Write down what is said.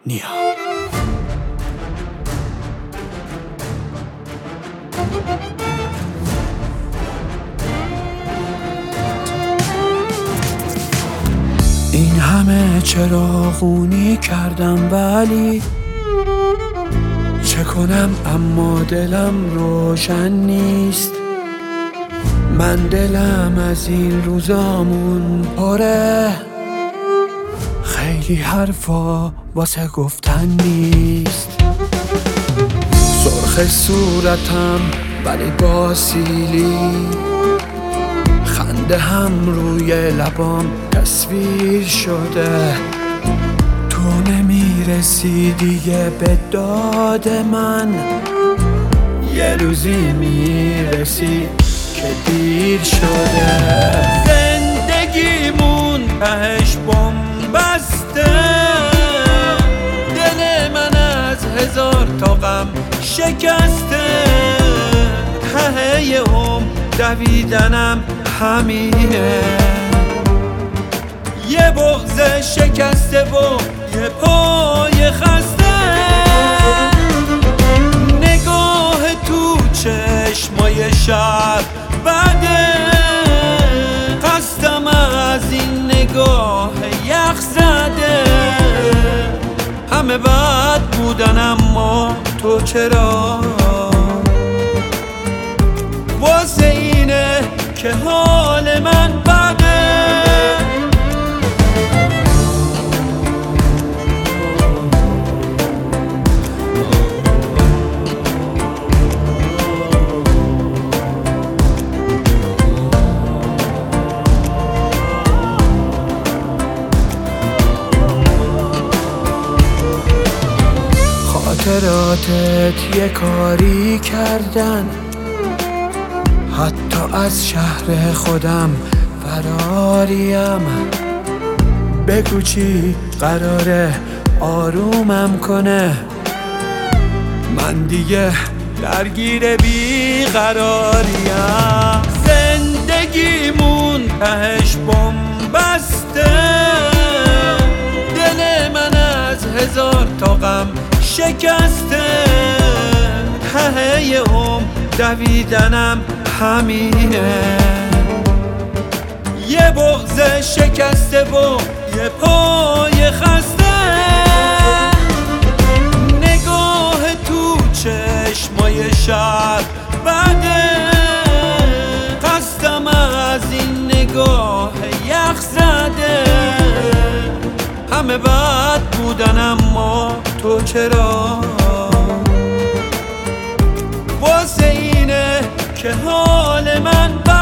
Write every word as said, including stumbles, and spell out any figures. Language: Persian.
نیا. این همه چراغونی کردم ولی چه کنم، اما دلم روشن نیست. من دلم از این روزامون پره، خیلی حرفا واسه گفتن نیست. سرخ صورتم ولی با سیلی، خنده هم روی لبام تصویر شده. تو نمیرسی دیگه به داد من، یه روزی میرسی که دیر شده. زندگیمون تهش بن‌بسته، دل من از هزار تا غم شکسته. ته یه عمر دویدنم همینه، یه بغض شکسته و یه پای خسته. نگاه تو چشمای شب بده، خستم از این نگاه یخ زده. همه بد بودن اما تو چرا؟ واسه اینه که حال من بده. خاطراتت یه کاری کردن، حتی از شهر خودم فراریم. بگو چی قراره آرومم کنه، من دیگه درگیر بیقراریم. زندگیمون تهش بن‌بسته، دل من از هزار تا غم شکسته. ته یه عمر دویدنم همینه، یه بغض شکسته و یه پای خسته. نگاه تو چشمای شب بده، خستم از این نگاه یخ زده. همه بد بودن اما تو چرا؟ واسه اینه که حال من بده.